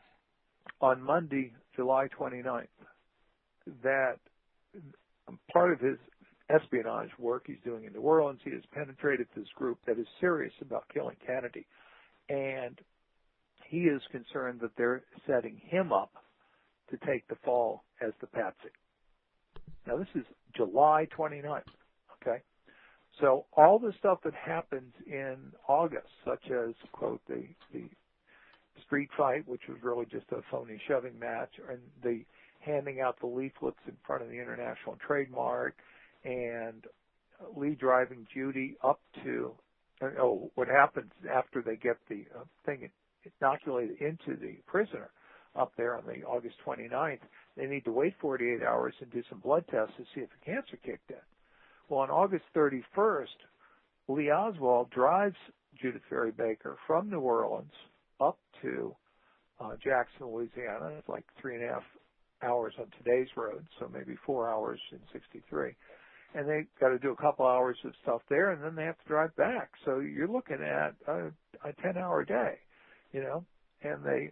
on Monday, July 29th, that part of his espionage work he's doing in New Orleans, he has penetrated this group that is serious about killing Kennedy. And he is concerned that they're setting him up to take the fall as the patsy. Now, this is July 29th, okay? So all the stuff that happens in August, such as, quote, the street fight, which was really just a phony shoving match, and the handing out the leaflets in front of the International Trade Mart, and Lee driving Judy up to, what happens after they get the thing inoculated into the prisoner up there on the August 29th, they need to wait 48 hours and do some blood tests to see if the cancer kicked in. Well, on August 31st, Lee Oswald drives Judith Berry Baker from New Orleans up to Jackson, Louisiana. It's like 3.5 hours on today's road, so maybe 4 hours in '63. And they got to do a couple hours of stuff there, and then they have to drive back. So you're looking at a 10-hour day. And they,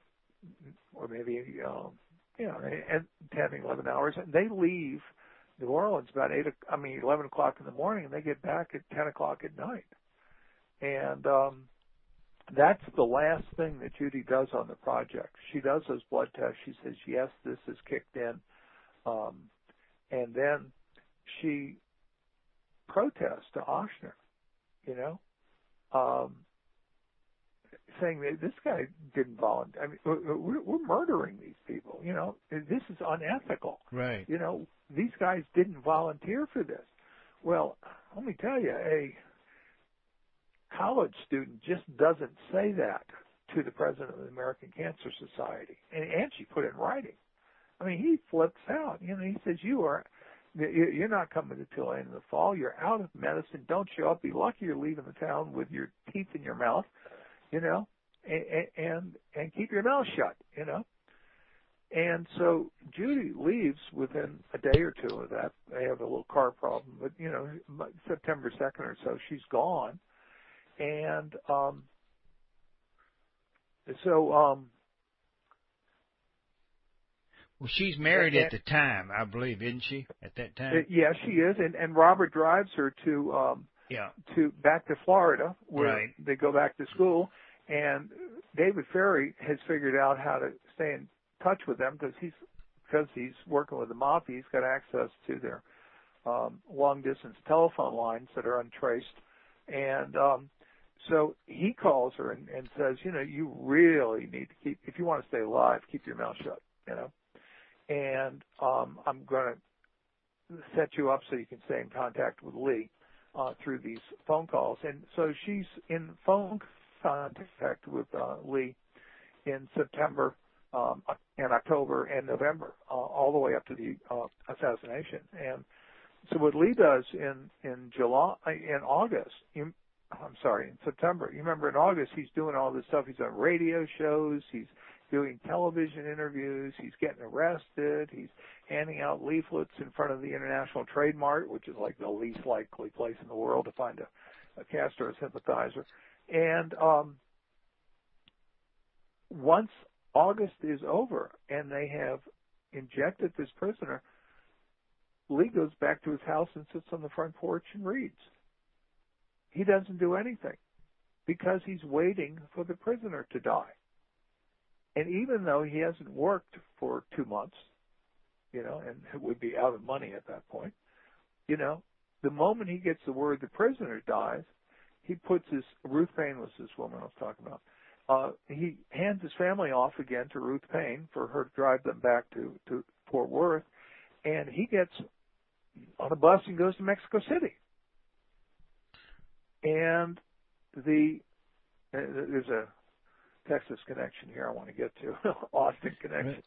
or maybe, and 10, 11 hours, and they leave New Orleans about 11 o'clock in the morning, and they get back at 10 o'clock at night. And that's the last thing that Judy does on the project. She does those blood tests. She says, yes, this is kicked in. And then she protests to Oshner, saying that this guy didn't volunteer. I mean, we're murdering these people. You know, this is unethical. Right. You know, these guys didn't volunteer for this. Well, let me tell you, a college student just doesn't say that to the president of the American Cancer Society, and she put it in writing. I mean, he flips out. You know, he says, you're not coming until the end of the fall. You're out of medicine. Don't show up. Be lucky you're leaving the town with your teeth in your mouth, you know, and keep your mouth shut, you know. And so Judy leaves within a day or two of that. They have a little car problem, but, you know, September 2nd or so, she's gone. And well, she's married at the time, I believe, isn't she? At that time. Yeah, she is, and Robert drives her to back to Florida, where they go back to school. And David Ferry has figured out how to stay in touch with them because he's working with the mafia. He's got access to their long distance telephone lines that are untraced, and so he calls her and says, you know, you really need to if you want to stay alive, keep your mouth shut, you know. And I'm going to set you up so you can stay in contact with Lee through these phone calls. And so she's in phone contact with Lee in September and October and November, all the way up to the assassination. And so what Lee does in September. You remember in August he's doing all this stuff. He's on radio shows. He's doing television interviews. He's getting arrested. He's handing out leaflets in front of the International Trade Mart, which is like the least likely place in the world to find a Castro sympathizer. And once August is over and they have injected this prisoner, Lee goes back to his house and sits on the front porch and reads. He doesn't do anything because he's waiting for the prisoner to die. And even though he hasn't worked for 2 months, you know, and it would be out of money at that point, you know, the moment he gets the word the prisoner dies, he puts Ruth Payne was this woman I was talking about. He hands his family off again to Ruth Payne for her to drive them back to Fort Worth, and he gets on a bus and goes to Mexico City. And there's a Texas connection here I want to get to, Austin connection.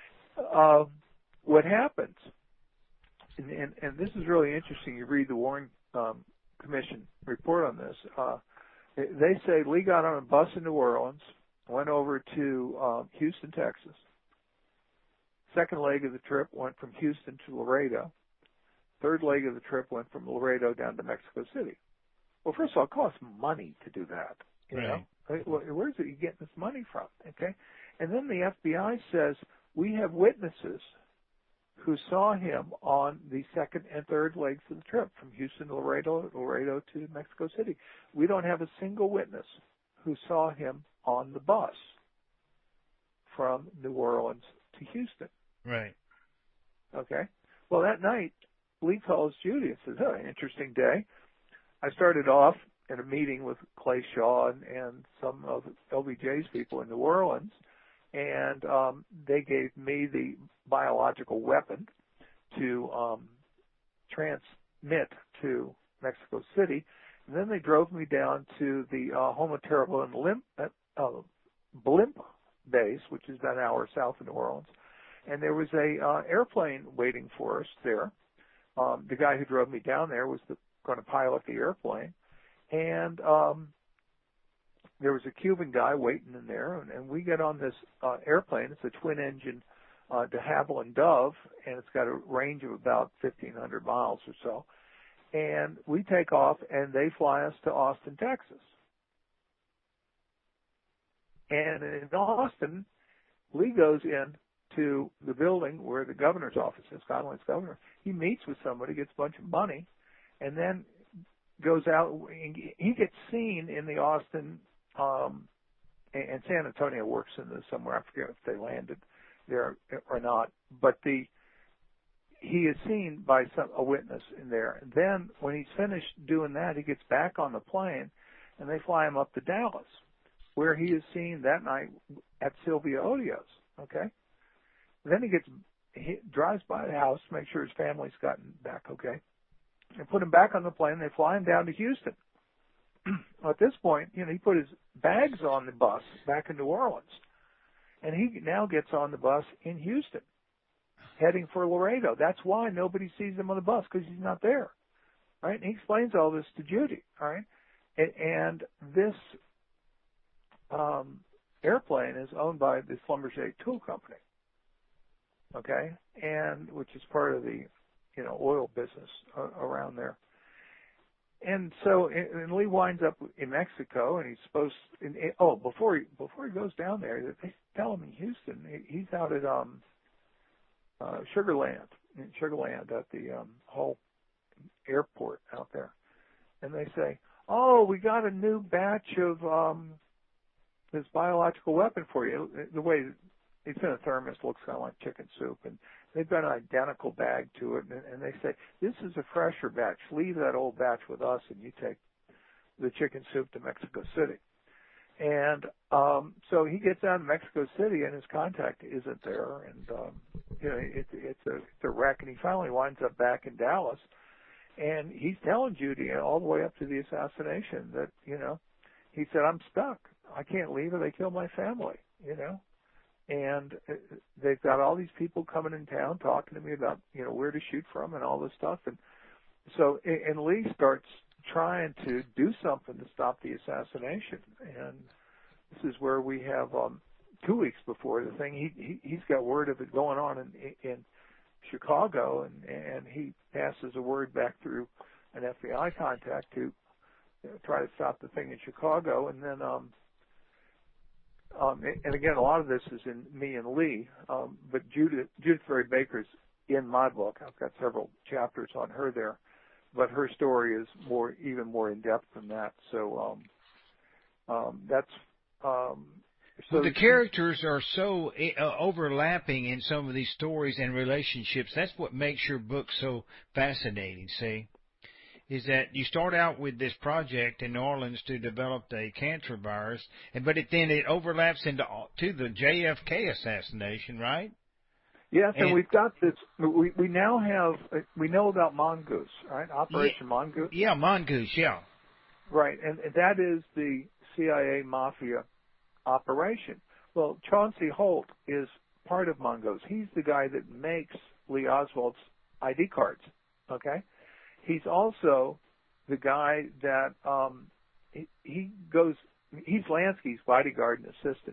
What happens, and this is really interesting, you read the Warren Commission report on this, they say Lee got on a bus in New Orleans, went over to Houston, Texas. Second leg of the trip went from Houston to Laredo. Third leg of the trip went from Laredo down to Mexico City. Well, first of all, it costs money to do that. You know? Where's it you getting this money from? Okay, and then the FBI says we have witnesses who saw him on the second and third legs of the trip from Houston to Laredo to Mexico City. We don't have a single witness who saw him on the bus from New Orleans to Houston. Right. Okay. Well, that night, Lee calls Judy and says, "Oh, interesting day. I started off in a meeting with Clay Shaw and some of LBJ's people in New Orleans, and they gave me the biological weapon to transmit to Mexico City. And then they drove me down to the Houma Terrible Blimp base, which is about an hour south of New Orleans. And there was a airplane waiting for us there. The guy who drove me down there was going to pilot the airplane. And there was a Cuban guy waiting in there, and we get on this airplane. It's a twin-engine de Havilland Dove, and it's got a range of about 1,500 miles or so. And we take off, and they fly us to Austin, Texas. And in Austin, Lee goes in to the building where the governor's office is, Scott Lynn's governor. He meets with somebody, gets a bunch of money, and then goes out. He gets seen in the Austin, and San Antonio works in this somewhere. I forget if they landed there or not, but he is seen by a witness in there. And then when he's finished doing that, he gets back on the plane, and they fly him up to Dallas. where he is seen that night at Sylvia Odio's. Okay. Then he drives by the house to make sure his family's gotten back okay. They put him back on the plane. They fly him down to Houston. At this point, he put his bags on the bus back in New Orleans. And he now gets on the bus in Houston, heading for Laredo. That's why nobody sees him on the bus, because he's not there. Right? And he explains all this to Judy. All right? And this airplane is owned by the Schlumberger Tool Company. Okay? And which is part of the oil business around there. And so, and Lee winds up in Mexico, and he's supposed. Before he goes down there, they tell him in Houston he's out at Sugar Land at the Hull Airport out there, and they say, "Oh, we got a new batch of this biological weapon for you." The way it's in a thermos, looks kind of like chicken soup, and they've got an identical bag to it, and they say, "This is a fresher batch. Leave that old batch with us, and you take the chicken soup to Mexico City." And so he gets down to Mexico City, and his contact isn't there, and it's a wreck. And he finally winds up back in Dallas, and he's telling Judy all the way up to the assassination that he said, "I'm stuck. I can't leave, or they kill my family." And they've got all these people coming in town talking to me about, where to shoot from and all this stuff. And so, and Lee starts trying to do something to stop the assassination. And this is where we have 2 weeks before the thing, he's got word of it going on in Chicago, and he passes a word back through an FBI contact to try to stop the thing in Chicago. And then, and again, a lot of this is in me and Lee, but Judith Ferry Baker's in my book. I've got several chapters on her there, but her story is even more in depth than that. So that's so the characters are so overlapping in some of these stories and relationships. That's what makes your book so fascinating. See, is that you start out with this project in New Orleans to develop the cancer virus, but then it overlaps to the JFK assassination, right? Yes, and we've got this. We now have we know about Mongoose, right? Operation Mongoose. Yeah, Mongoose. Yeah. Right, and that is the CIA mafia operation. Well, Chauncey Holt is part of Mongoose. He's the guy that makes Lee Oswald's ID cards. Okay. He's also the guy that he's Lansky's bodyguard and assistant.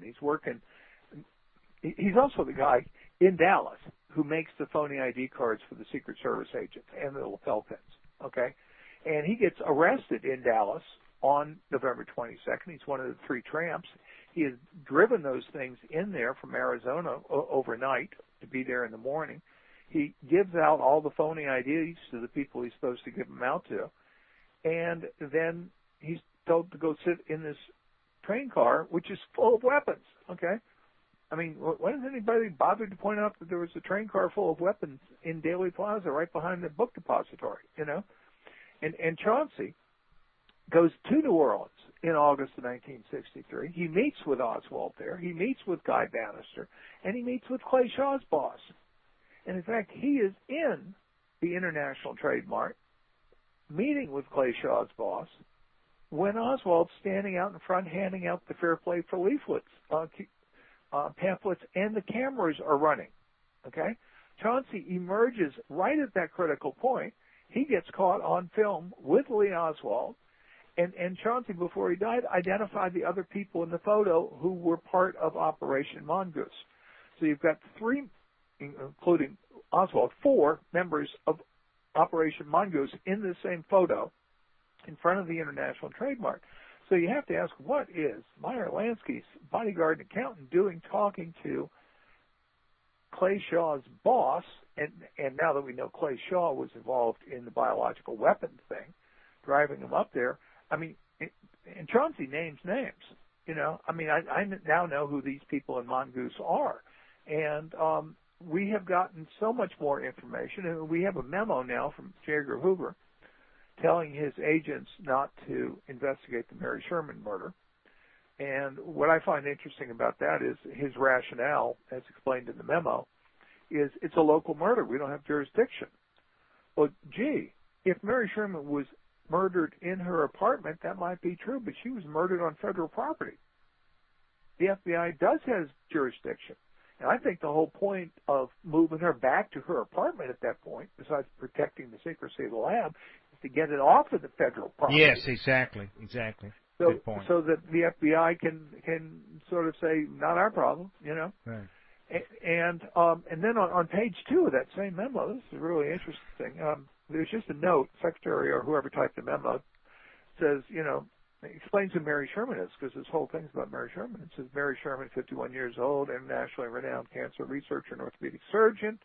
He's also the guy in Dallas who makes the phony ID cards for the Secret Service agents and the lapel pins. Okay. And he gets arrested in Dallas on November 22nd. He's one of the 3 tramps. He has driven those things in there from Arizona overnight to be there in the morning. He gives out all the phony IDs to the people he's supposed to give them out to. And then he's told to go sit in this train car, which is full of weapons. Okay. I mean, when has anybody bothered to point out that there was a train car full of weapons in Daly Plaza right behind the book depository, And Chauncey goes to New Orleans in August of 1963. He meets with Oswald there. He meets with Guy Bannister. And he meets with Clay Shaw's boss. And in fact, he is in the International Trade Mart meeting with Clay Shaw's boss when Oswald's standing out in front handing out the Fair Play for leaflets, pamphlets, and the cameras are running. Okay? Chauncey emerges right at that critical point. He gets caught on film with Lee Oswald. And Chauncey, before he died, identified the other people in the photo who were part of Operation Mongoose. So you've got 3, including Oswald, 4 members of Operation Mongoose in the same photo in front of the International Trade Mart. So you have to ask, what is Meyer Lansky's bodyguard and accountant doing talking to Clay Shaw's boss? And now that we know Clay Shaw was involved in the biological weapons thing, driving him up there, I mean, and Chauncey names names. I mean, I now know who these people in Mongoose are. And we have gotten so much more information, and we have a memo now from J. Edgar Hoover telling his agents not to investigate the Mary Sherman murder. And what I find interesting about that is his rationale, as explained in the memo, is it's a local murder. We don't have jurisdiction. Well, gee, if Mary Sherman was murdered in her apartment, that might be true, but she was murdered on federal property. The FBI does have jurisdiction. And I think the whole point of moving her back to her apartment at that point, besides protecting the secrecy of the lab, is to get it off of the federal property. Yes, exactly. So, good point. so that the FBI can sort of say, not our problem, you know. Right. And then on page 2 of that same memo, this is really interesting. There's just a note, secretary or whoever typed the memo says, you know, explains who Mary Sherman is, because this whole thing's about Mary Sherman. It says Mary Sherman, 51 years old, internationally renowned cancer researcher and orthopedic surgeon,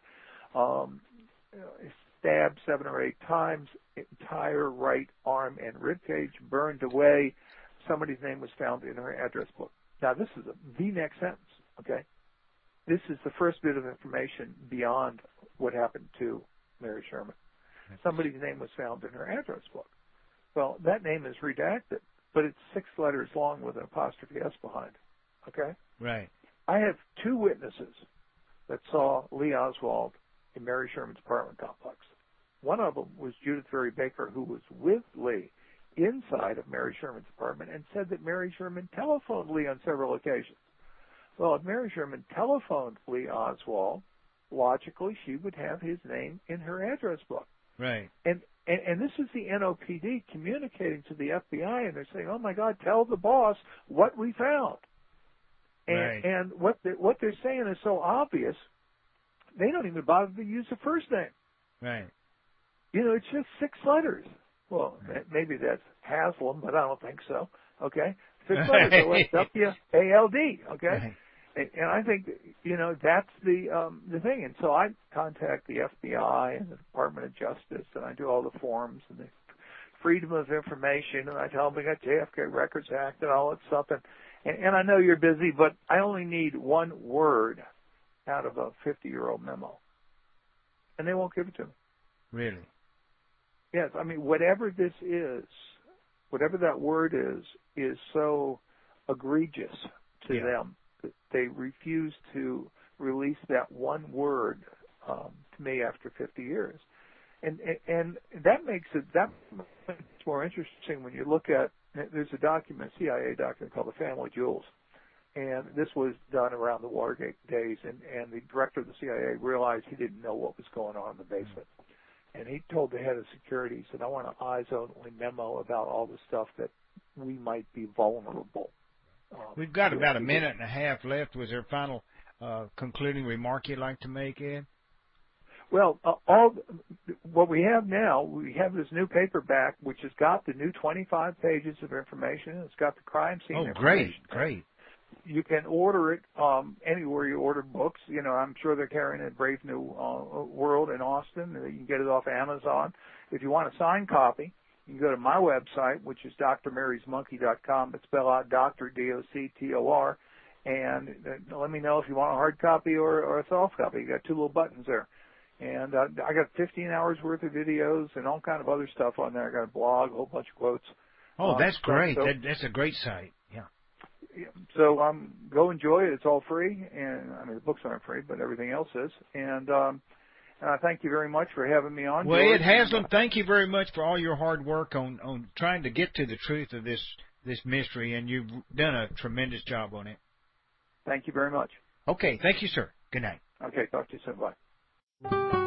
stabbed 7 or 8 times, entire right arm and rib cage burned away. Somebody's name was found in her address book. Now, this is the next sentence, okay? This is the first bit of information beyond what happened to Mary Sherman. Somebody's name was found in her address book. Well, that name is redacted, but it's 6 letters long with an apostrophe S behind, okay? Right. I have 2 witnesses that saw Lee Oswald in Mary Sherman's apartment complex. One of them was Judith Very Baker, who was with Lee inside of Mary Sherman's apartment and said that Mary Sherman telephoned Lee on several occasions. Well, if Mary Sherman telephoned Lee Oswald, logically she would have his name in her address book. Right. And this is the NOPD communicating to the FBI, and they're saying, "Oh my God, tell the boss what we found." Right. And what they're saying is so obvious, they don't even bother to use the first name. Right. You know, it's just 6 letters. Well, maybe that's Haslam, but I don't think so. Okay, 6 letters. OSWALD. Okay. Right. And I think, you know, that's the thing. And so I contact the FBI and the Department of Justice, and I do all the forms and the Freedom of Information, and I tell them we got JFK Records Act and all that stuff. And I know you're busy, but I only need 1 word out of a 50-year-old memo, and they won't give it to me. Really? Yes, I mean, whatever this is, whatever that word is so egregious to them. They refuse to release that 1 word to me after 50 years, and that makes it more interesting when you look at. There's a document, CIA document called the Family Jewels, and this was done around the Watergate days, and the director of the CIA realized he didn't know what was going on in the basement, and he told the head of security, he said, "I want an eyes-only memo about all the stuff that we might be vulnerable." We've got about a minute and a half left. Was there a final concluding remark you'd like to make, Ed? Well, what we have now, we have this new paperback, which has got the new 25 pages of information. It's got the crime scene information. Great. You can order it anywhere you order books. You know, I'm sure they're carrying it at Brave New World in Austin. You can get it off Amazon. If you want a signed copy, you can go to my website, which is drmarysmonkey.com, but spell out Dr. D-O-C-T-O-R, and let me know if you want a hard copy or a soft copy. You got 2 little buttons there. And I got 15 hours worth of videos and all kind of other stuff on there. I got a blog, a whole bunch of quotes. Oh, that's great. So, that's a great site. Yeah. So go enjoy it. It's all free, and I mean the books aren't free, but everything else is. And I thank you very much for having me on. Well, George. Ed Haslam, thank you very much for all your hard work on trying to get to the truth of this mystery, and you've done a tremendous job on it. Thank you very much. Okay, thank you, sir. Good night. Okay, talk to you soon. Bye.